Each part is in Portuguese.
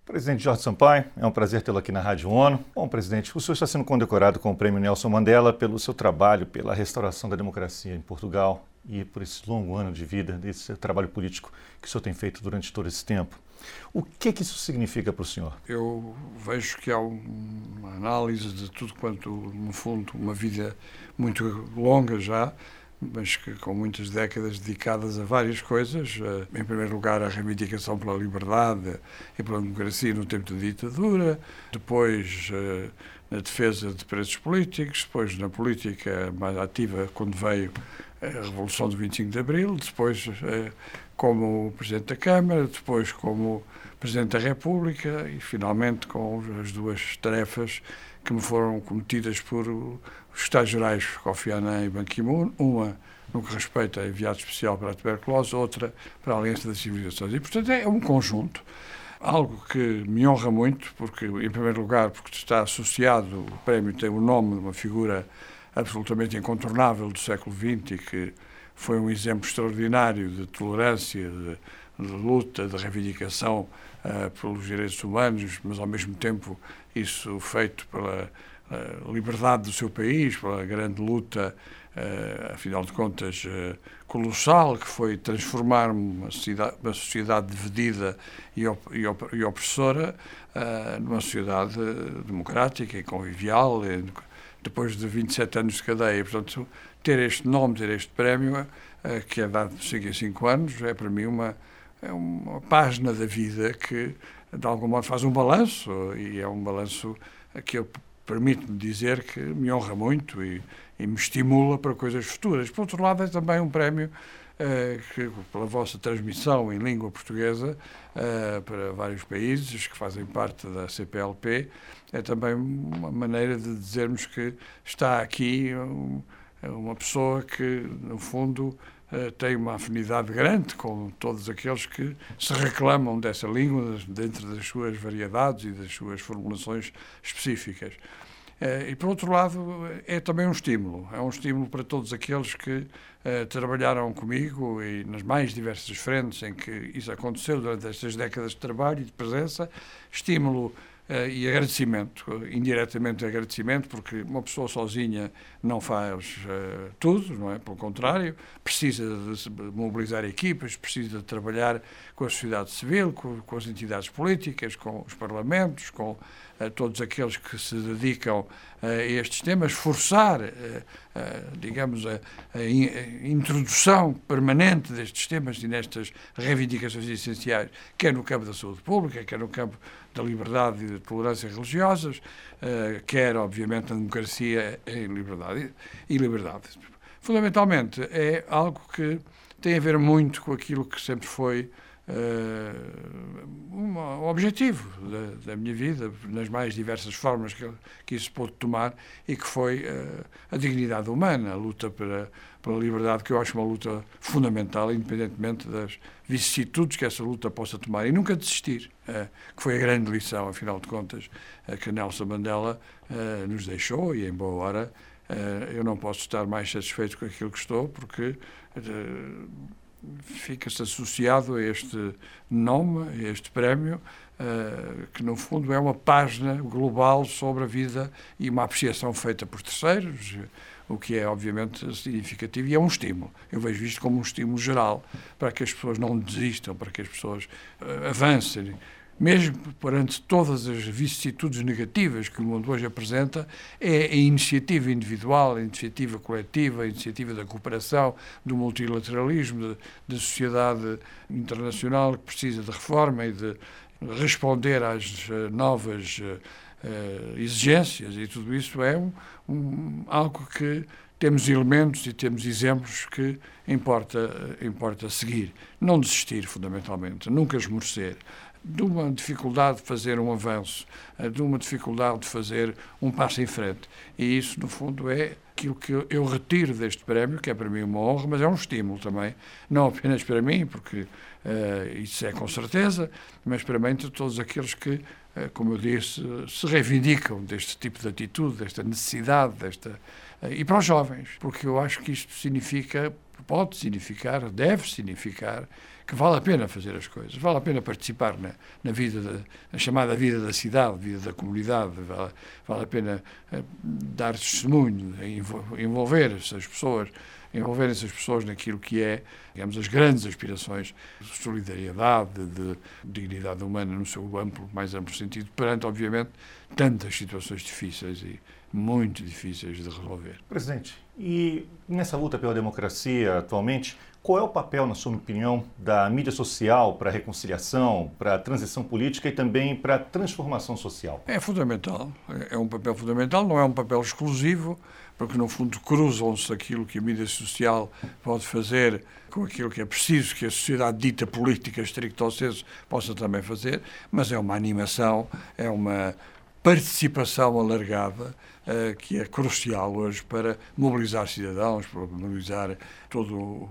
Presidente Jorge Sampaio, é um prazer tê-lo aqui na Rádio ONU. Bom, presidente, o senhor está sendo condecorado com o Prêmio Nelson Mandela pelo seu trabalho, pela restauração da democracia em Portugal e por esse longo ano de vida, desse trabalho político que o senhor tem feito durante todo esse tempo. O que isso significa para o senhor? Eu vejo que há uma análise de tudo quanto, no fundo, uma vida muito longa já, mas que com muitas décadas dedicadas a várias coisas. Em primeiro lugar, a reivindicação pela liberdade e pela democracia no tempo da ditadura, depois na defesa de presos políticos, depois na política mais ativa quando veio a Revolução do 25 de Abril, depois como Presidente da Câmara, depois como Presidente da República e finalmente com as duas tarefas que me foram cometidas por os Estados-Gerais Kofi Annan e Ban Ki-moon, uma no que respeita a enviado especial para a tuberculose, outra para a Aliança das Civilizações. E, portanto, é um conjunto, algo que me honra muito, porque, em primeiro lugar, porque está associado, o prémio tem o nome de uma figura absolutamente incontornável do século XX e que foi um exemplo extraordinário de tolerância, de luta, de reivindicação pelos direitos humanos, mas, ao mesmo tempo, isso feito pela liberdade do seu país, pela grande luta, afinal de contas, colossal, que foi transformar uma sociedade dividida e opressora numa sociedade democrática e convivial, depois de 27 anos de cadeia. Portanto, ter este nome, ter este prémio, que é dado de 5 em 5 anos, é para mim uma página da vida que, de algum modo, faz um balanço, e é um balanço que eu permite-me dizer que me honra muito e me estimula para coisas futuras. Por outro lado, é também um prémio que, pela vossa transmissão em língua portuguesa para vários países que fazem parte da CPLP, é também uma maneira de dizermos que está aqui uma pessoa que, no fundo, tem uma afinidade grande com todos aqueles que se reclamam dessa língua dentro das suas variedades e das suas formulações específicas. E, por outro lado, é também um estímulo para todos aqueles que trabalharam comigo e nas mais diversas frentes em que isso aconteceu durante estas décadas de trabalho e de presença, estímulo e agradecimento, indiretamente agradecimento, porque uma pessoa sozinha não faz tudo, não é? Pelo contrário, precisa de mobilizar equipas, precisa de trabalhar com a sociedade civil, com as entidades políticas, com os parlamentos, com todos aqueles que se dedicam a estes temas, forçar, digamos, a introdução permanente destes temas e nestas reivindicações essenciais, quer no campo da saúde pública, quer no campo da liberdade e da tolerância religiosas, quer, obviamente, na democracia e liberdade. Fundamentalmente, é algo que tem a ver muito com aquilo que sempre foi um objetivo da minha vida, nas mais diversas formas que isso pôde tomar, e que foi a dignidade humana, a luta pela liberdade, que eu acho uma luta fundamental, independentemente das vicissitudes que essa luta possa tomar, e nunca desistir, que foi a grande lição, afinal de contas, que Nelson Mandela nos deixou, e em boa hora. Eu não posso estar mais satisfeito com aquilo que estou, porque fica-se associado a este nome, a este prémio, que no fundo é uma página global sobre a vida e uma apreciação feita por terceiros, o que é obviamente significativo e é um estímulo. Eu vejo isto como um estímulo geral para que as pessoas não desistam, para que as pessoas avancem. Mesmo perante todas as vicissitudes negativas que o mundo hoje apresenta, é a iniciativa individual, a iniciativa coletiva, a iniciativa da cooperação, do multilateralismo, da sociedade internacional que precisa de reforma e de responder às novas exigências, e tudo isso é algo que temos elementos e temos exemplos que importa seguir. Não desistir, fundamentalmente, nunca esmorecer de uma dificuldade de fazer um avanço, de uma dificuldade de fazer um passo em frente. E isso, no fundo, é aquilo que eu retiro deste prémio, que é para mim uma honra, mas é um estímulo também, não apenas para mim, porque isso é com certeza, mas para mim de todos aqueles que, como eu disse, se reivindicam deste tipo de atitude, desta necessidade, e para os jovens, porque eu acho que isto pode significar, deve significar que vale a pena fazer as coisas, vale a pena participar na vida, na chamada vida da cidade, vida da comunidade, vale a pena dar testemunho, envolverem-se as pessoas naquilo que é, digamos, as grandes aspirações de solidariedade, de dignidade humana no seu mais amplo sentido, perante, obviamente, tantas situações difíceis e muito difíceis de resolver. Presidente, e nessa luta pela democracia atualmente, qual é o papel, na sua opinião, da mídia social para a reconciliação, para a transição política e também para a transformação social? É fundamental, é um papel fundamental, não é um papel exclusivo, porque no fundo cruzam-se aquilo que a mídia social pode fazer com aquilo que é preciso que a sociedade dita política stricto sensu possa também fazer, mas é uma animação, é uma participação alargada que é crucial hoje para mobilizar cidadãos, para mobilizar todo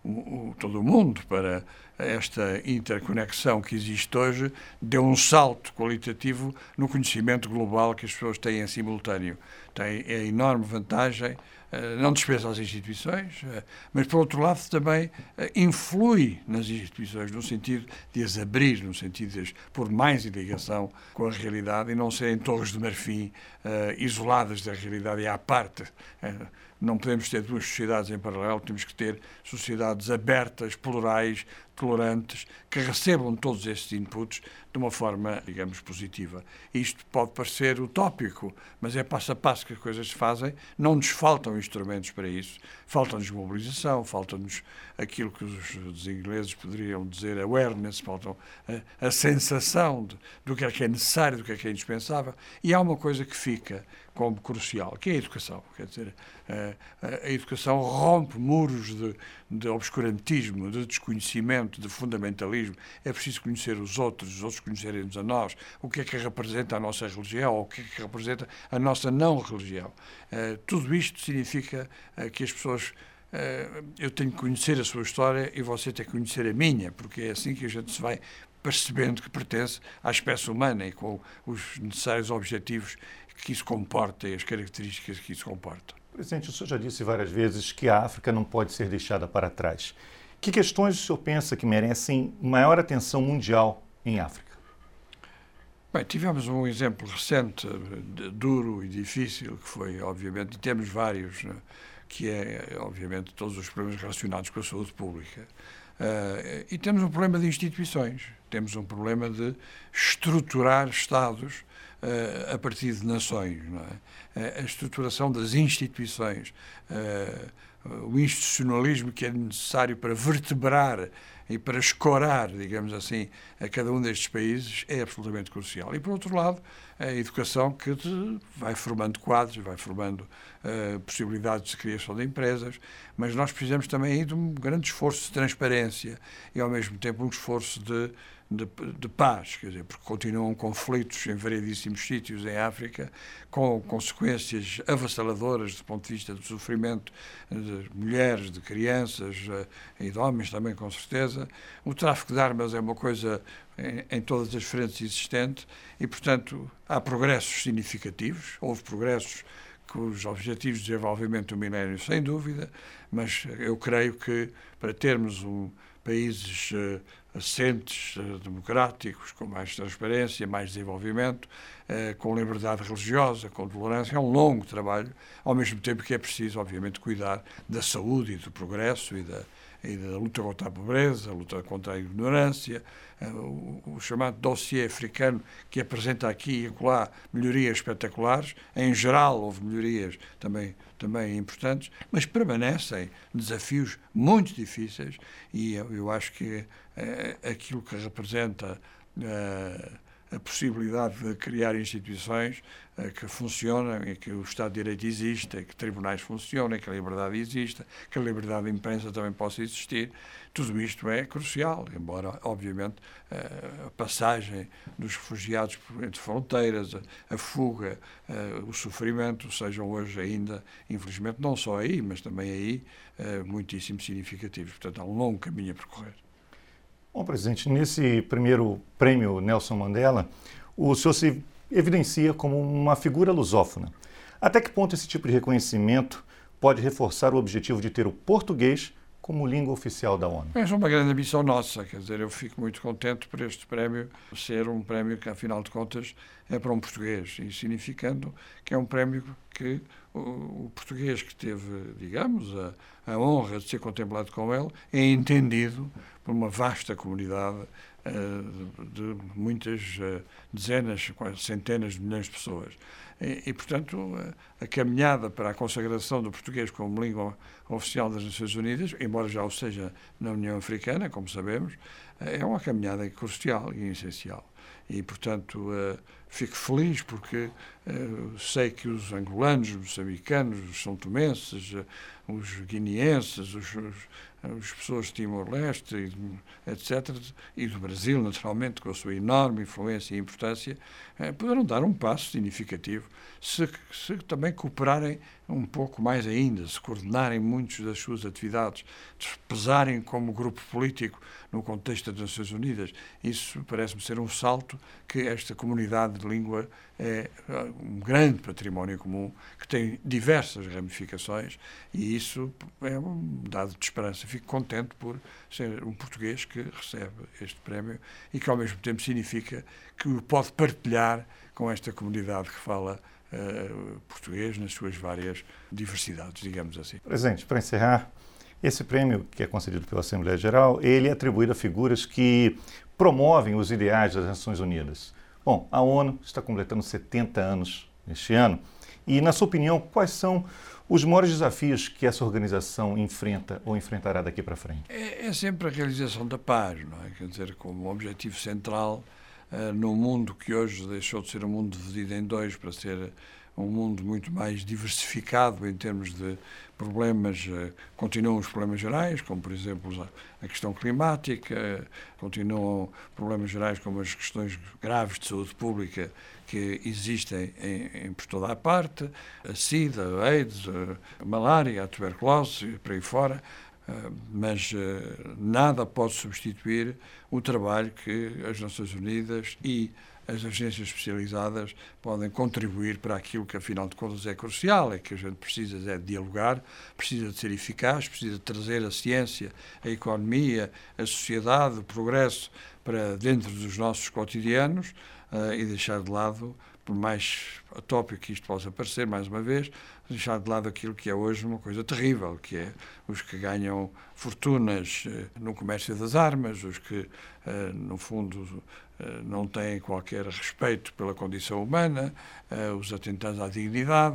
o mundo, para esta interconexão que existe hoje, deu um salto qualitativo no conhecimento global que as pessoas têm em simultâneo. Tem a enorme vantagem, não dispensa as instituições, mas, por outro lado, também influi nas instituições, no sentido de as abrir, no sentido de as pôr mais em ligação com a realidade e não serem torres de marfim isoladas da realidade e à parte. Não podemos ter duas sociedades em paralelo, temos que ter sociedades abertas, plurais, tolerantes, que recebam todos estes inputs de uma forma, digamos, positiva. Isto pode parecer utópico, mas é passo a passo que as coisas se fazem. Não nos faltam instrumentos para isso. Falta-nos mobilização, falta-nos aquilo que os ingleses poderiam dizer awareness, faltam a sensação do que é necessário, do que é indispensável. E há uma coisa que fica como crucial, que é a educação. Quer dizer, a educação rompe muros de obscurantismo, de desconhecimento, de fundamentalismo. É preciso conhecer os outros conhecerem-nos a nós, o que é que representa a nossa religião, ou o que é que representa a nossa não religião. Tudo isto significa que as pessoas... eu tenho que conhecer a sua história e você tem que conhecer a minha, porque é assim que a gente se vai percebendo que pertence à espécie humana e com os necessários objetivos que isso comporta e as características que isso comporta. Presidente, o senhor já disse várias vezes que a África não pode ser deixada para trás. Que questões o senhor pensa que merecem maior atenção mundial em África? Bem, tivemos um exemplo recente, duro e difícil, que foi, obviamente, e temos vários, né, que é, obviamente, todos os problemas relacionados com a saúde pública. E temos um problema de instituições, temos um problema de estruturar Estados a partir de nações, não é? A estruturação das instituições, o institucionalismo que é necessário para vertebrar e para escorar, digamos assim, a cada um destes países é absolutamente crucial. E, por outro lado, a educação que vai formando quadros, vai formando possibilidades de criação de empresas, mas nós precisamos também aí de um grande esforço de transparência e, ao mesmo tempo, um esforço de paz, quer dizer, porque continuam conflitos em variedíssimos sítios em África, com consequências avassaladoras do ponto de vista do sofrimento de mulheres, de crianças e de homens também, com certeza. O tráfico de armas é uma coisa em todas as frentes existente e, portanto, há progressos significativos, houve progressos com os Objetivos de Desenvolvimento do Milénio, sem dúvida, mas eu creio que para termos países assentes, democráticos, com mais transparência, mais desenvolvimento, com liberdade religiosa, com tolerância, é um longo trabalho, ao mesmo tempo que é preciso, obviamente, cuidar da saúde e do progresso e da luta contra a pobreza, a luta contra a ignorância, o chamado dossiê africano, que apresenta aqui e acolá melhorias espetaculares. Em geral, houve melhorias também importantes, mas permanecem desafios muito difíceis e eu acho que aquilo que representa a possibilidade de criar instituições que funcionam e que o Estado de Direito exista, que tribunais funcionem, que a liberdade exista, que a liberdade de imprensa também possa existir. Tudo isto é crucial, embora, obviamente, a passagem dos refugiados entre fronteiras, a fuga, o sofrimento sejam hoje ainda, infelizmente, não só aí, mas também aí, muitíssimo significativos. Portanto, há um longo caminho a percorrer. Bom, presidente, nesse primeiro prêmio Nelson Mandela, o senhor se evidencia como uma figura lusófona. Até que ponto esse tipo de reconhecimento pode reforçar o objetivo de ter o português como língua oficial da ONU? É uma grande ambição nossa, quer dizer, eu fico muito contente por este prémio ser um prémio que, afinal de contas, é para um português, e significando que é um prémio que o português que teve, digamos, a honra de ser contemplado com ele, é entendido por uma vasta comunidade de muitas dezenas, quase centenas de milhões de pessoas. E, portanto, a caminhada para a consagração do português como língua oficial das Nações Unidas, embora já o seja na União Africana, como sabemos, é uma caminhada crucial e essencial. E, portanto, fico feliz porque sei que os angolanos, os moçambicanos, os são-tomenses, os guineenses, as pessoas de Timor-Leste, etc., e do Brasil, naturalmente, com a sua enorme influência e importância, poderão dar um passo significativo se também cooperarem um pouco mais ainda, se coordenarem muitas das suas atividades, se pesarem como grupo político no contexto das Nações Unidas. Isso parece-me ser um salto que esta comunidade de língua é um grande património comum que tem diversas ramificações e isso é um dado de esperança. Fico contente por ser um português que recebe este prémio e que ao mesmo tempo significa que o pode partilhar com esta comunidade que fala português nas suas várias diversidades, digamos assim. Presidente, para encerrar, esse prêmio que é concedido pela Assembleia Geral, ele é atribuído a figuras que promovem os ideais das Nações Unidas. Bom, a ONU está completando 70 anos este ano e, na sua opinião, quais são os maiores desafios que essa organização enfrenta ou enfrentará daqui para frente? É sempre a realização da paz, não é? Quer dizer, como objetivo central num mundo que hoje deixou de ser um mundo dividido em dois para ser um mundo muito mais diversificado em termos de problemas. Continuam os problemas gerais, como por exemplo a questão climática, continuam problemas gerais como as questões graves de saúde pública que existem por toda a parte, a SIDA, a AIDS, a malária, a tuberculose e por aí fora. Mas nada pode substituir o trabalho que as Nações Unidas e as agências especializadas podem contribuir para aquilo que, afinal de contas, é crucial, é que a gente precisa de dialogar, precisa de ser eficaz, precisa de trazer a ciência, a economia, a sociedade, o progresso para dentro dos nossos cotidianos e deixar de lado, por mais utópico que isto possa parecer, mais uma vez, deixar de lado aquilo que é hoje uma coisa terrível, que é os que ganham fortunas no comércio das armas, os que, no fundo, não têm qualquer respeito pela condição humana, os atentados à dignidade,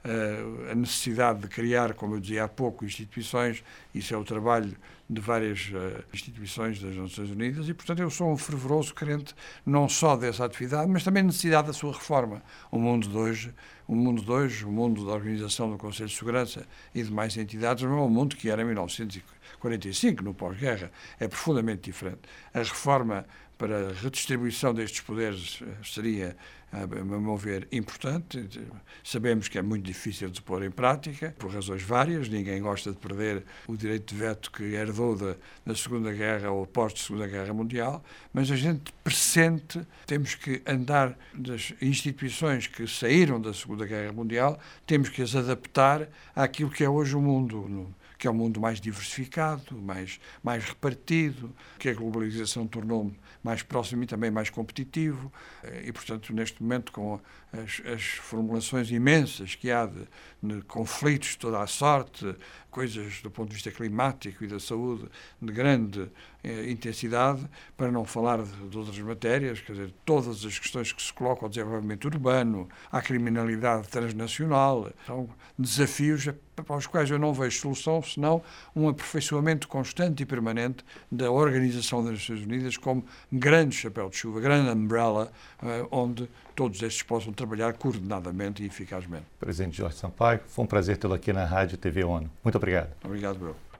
a necessidade de criar, como eu dizia há pouco, instituições. Isso é o trabalho de várias instituições das Nações Unidas e, portanto, eu sou um fervoroso crente não só dessa atividade, mas também necessidade da sua reforma. O mundo de hoje, o mundo da Organização do Conselho de Segurança e de mais entidades, não é o mundo que era em 1945, no pós-guerra. É profundamente diferente. A reforma para a redistribuição destes poderes seria, a meu ver, importante. Sabemos que é muito difícil de pôr em prática, por razões várias. Ninguém gosta de perder o direito de veto que herdou da Segunda Guerra ou pós-Segunda Guerra Mundial, mas a gente pressente, temos que andar das instituições que saíram da Segunda Guerra Mundial, temos que as adaptar àquilo que é hoje o mundo, que é um mundo mais diversificado, mais repartido, que a globalização tornou mais próximo e também mais competitivo. E, portanto, neste momento, com as formulações imensas que há de conflitos de toda a sorte, coisas do ponto de vista climático e da saúde de grande intensidade, para não falar de outras matérias, quer dizer, todas as questões que se colocam ao desenvolvimento urbano, à criminalidade transnacional, são desafios para os quais eu não vejo solução, senão um aperfeiçoamento constante e permanente da Organização das Nações Unidas como grande chapéu de chuva, grande umbrella, onde todos estes possam trabalhar coordenadamente e eficazmente. Presidente Jorge Sampaio, foi um prazer tê-lo aqui na Rádio TV ONU. Muito obrigado. Obrigado, Bruno.